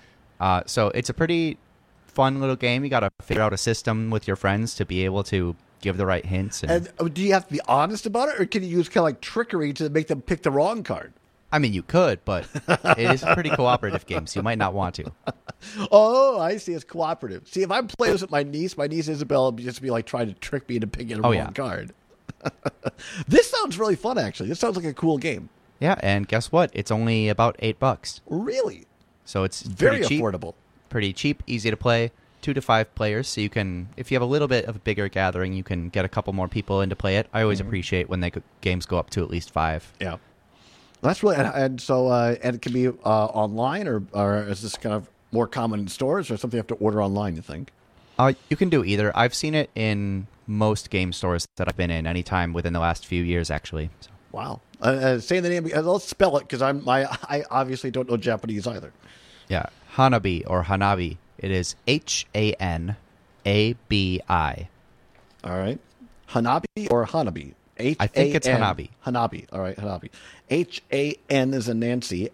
So it's a pretty fun little game. You got to figure out a system with your friends to be able to give the right hints. And do you have to be honest about it, or can you use kind of like trickery to make them pick the wrong card? I mean, you could, but it is a pretty cooperative game, so you might not want to. Oh, I see. It's cooperative. See, if I'm playing this with my niece Isabel would just be like trying to trick me into picking a wrong card. This sounds really fun, actually. This sounds like a cool game. Yeah, and guess what? It's only about $8. Really? So it's very cheap, affordable. Pretty cheap, easy to play. 2 to 5 players, so you can, if you have a little bit of a bigger gathering, you can get a couple more people in to play it. I always appreciate when games go up to at least 5. Yeah. That's really, and so and it can be online, or is this kind of more common in stores, or something you have to order online, you think? You can do either. I've seen it in most game stores that I've been in anytime within the last few years, actually. So. Wow. Say the name, let's spell it, because I obviously don't know Japanese either. Yeah. Hanabi or Hanabi. It is Hanabi. All right. Hanabi or Hanabi? I think it's Hanabi. Hanabi. All right, Hanabi. H-A-N is a Nancy,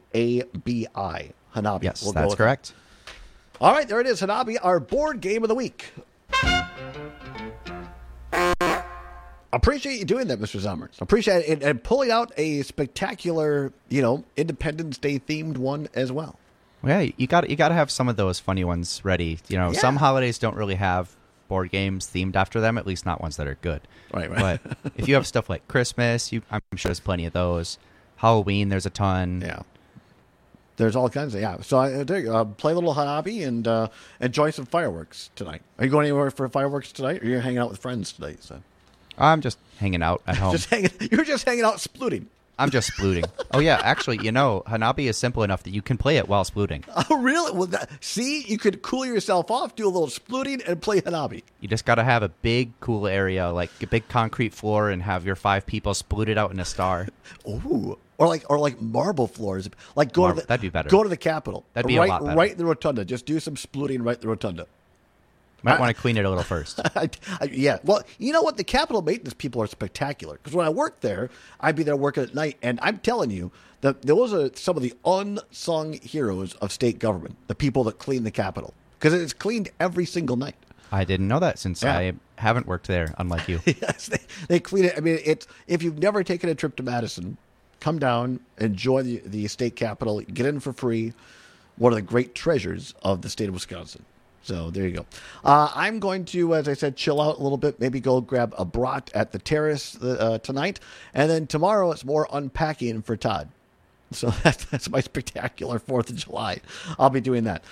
A-B-I. Hanabi. Yes, that's correct. All right, there it is, Hanabi, our board game of the week. Appreciate you doing that, Mr. Summers. Appreciate it, and pulling out a spectacular, Independence Day themed one as well. Yeah, you got to have some of those funny ones ready. Some holidays don't really have board games themed after them, at least not ones that are good. Right. But if you have stuff like Christmas, I'm sure there's plenty of those. Halloween, there's a ton. Yeah. There's all kinds of, So I play a little Hanabi and enjoy some fireworks tonight. Are you going anywhere for fireworks tonight, or are you hanging out with friends tonight? So? I'm just hanging out at home. You're just hanging out splooting. I'm just splooting. Oh, yeah. Actually, Hanabi is simple enough that you can play it while splooting. Oh, really? Well, see? You could cool yourself off, do a little splooting, and play Hanabi. You just got to have a big, cool area, like a big concrete floor, and have your 5 people splooted out in a star. Ooh. Or like marble floors. Like that'd be better. Go to the Capitol. That'd be a lot better. Right in the rotunda. Just do some splooting right in the rotunda. Might want to clean it a little first. Yeah. Well, you know what? The Capitol maintenance people are spectacular. Because when I worked there, I'd be there working at night. And I'm telling you that those are some of the unsung heroes of state government. The people that clean the Capitol. Because it's cleaned every single night. I didn't know that since I haven't worked there, unlike you. Yes, they clean it. I mean, if you've never taken a trip to Madison, come down, enjoy the state capitol, get in for free. One of the great treasures of the state of Wisconsin. So there you go. I'm going to, as I said, chill out a little bit, maybe go grab a brat at the terrace tonight. And then tomorrow it's more unpacking for Todd. So that's my spectacular 4th of July. I'll be doing that.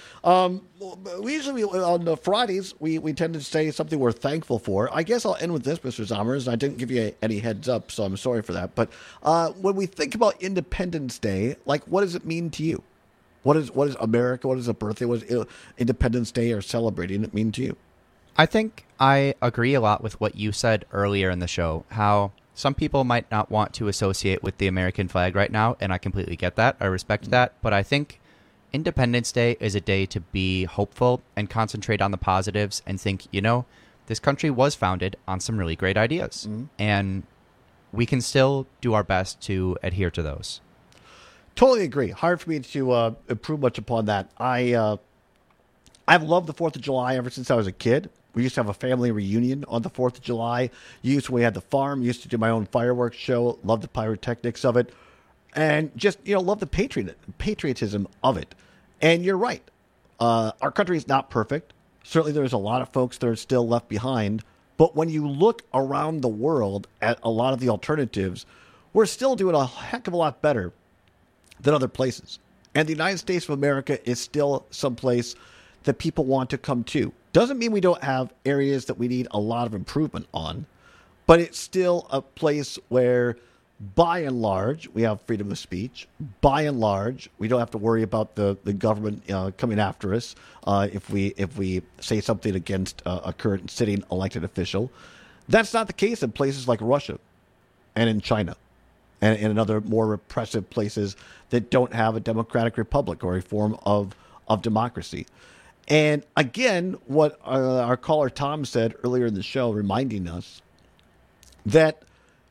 We usually, on the Fridays, we tend to say something we're thankful for. I guess I'll end with this, Mr. Zommers. I didn't give you any heads up, so I'm sorry for that. But when we think about Independence Day, what does it mean to you? What is America? What is a birthday? What is Independence Day or celebrating it mean to you? I think I agree a lot with what you said earlier in the show, how some people might not want to associate with the American flag right now, and I completely get that. I respect that. But I think Independence Day is a day to be hopeful and concentrate on the positives and think, this country was founded on some really great ideas. Mm-hmm. And we can still do our best to adhere to those. Totally agree. Hard for me to improve much upon that. I've loved the 4th of July ever since I was a kid. We used to have a family reunion on the 4th of July. When we had the farm, used to do my own fireworks show. Loved the pyrotechnics of it. And just, love the patriotism of it. And you're right. Our country is not perfect. Certainly there's a lot of folks that are still left behind. But when you look around the world at a lot of the alternatives, we're still doing a heck of a lot better than other places. And the United States of America is still someplace that people want to come to. Doesn't mean we don't have areas that we need a lot of improvement on, but it's still a place where, by and large, we have freedom of speech. By and large, we don't have to worry about the government coming after us if we say something against a current sitting elected official. That's not the case in places like Russia and in China and in other more repressive places that don't have a democratic republic or a form of democracy. And again, what our caller Tom said earlier in the show, reminding us that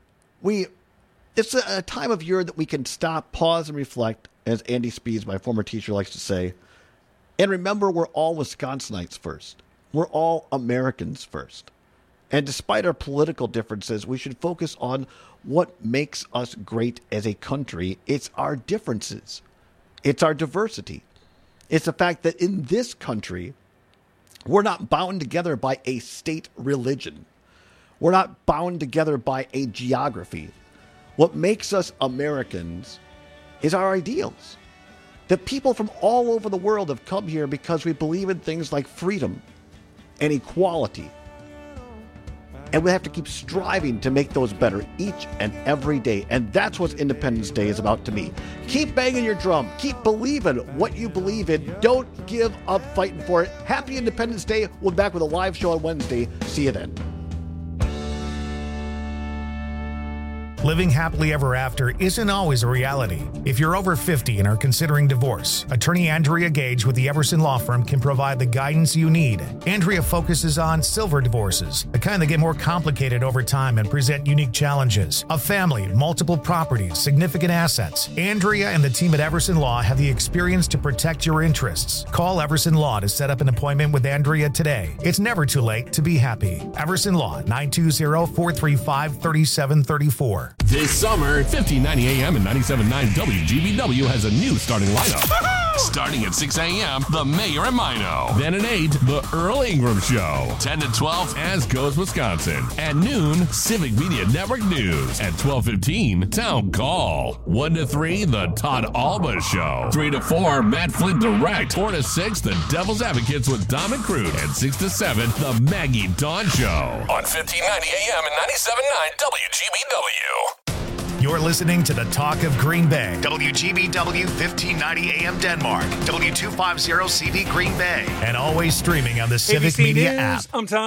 it's a time of year that we can stop, pause, and reflect, as Andy Speeds, my former teacher, likes to say, and remember we're all Wisconsinites first. We're all Americans first. And despite our political differences, we should focus on what makes us great as a country. It's our differences. It's our diversity. It's the fact that in this country, we're not bound together by a state religion. We're not bound together by a geography. What makes us Americans is our ideals. That people from all over the world have come here because we believe in things like freedom and equality. And we have to keep striving to make those better each and every day. And that's what Independence Day is about to me. Keep banging your drum. Keep believing what you believe in. Don't give up fighting for it. Happy Independence Day. We'll be back with a live show on Wednesday. See you then. Living happily ever after isn't always a reality. If you're over 50 and are considering divorce, attorney Andrea Gage with the Everson Law Firm can provide the guidance you need. Andrea focuses on silver divorces, the kind that get more complicated over time and present unique challenges. A family, multiple properties, significant assets. Andrea and the team at Everson Law have the experience to protect your interests. Call Everson Law to set up an appointment with Andrea today. It's never too late to be happy. Everson Law, 920-435-3734. This summer, 1590 AM and 97.9 WGBW has a new starting lineup. Starting at 6 a.m., The Mayor and Mino. Then at 8, The Earl Ingram Show. 10 to 12, As Goes Wisconsin. At noon, Civic Media Network News. At 12:15, Town Call. 1 to 3, The Todd Alba Show. 3 to 4, Matt Flint Direct. 4 to 6, The Devil's Advocates with Dom and Crude. And 6 to 7, The Maggie Dawn Show. On 1590 AM and 97.9 WGBW. You're listening to the Talk of Green Bay. WGBW 1590 AM Denmark. W250 CB Green Bay. And always streaming on the Civic ABC Media News, app. I'm Tom.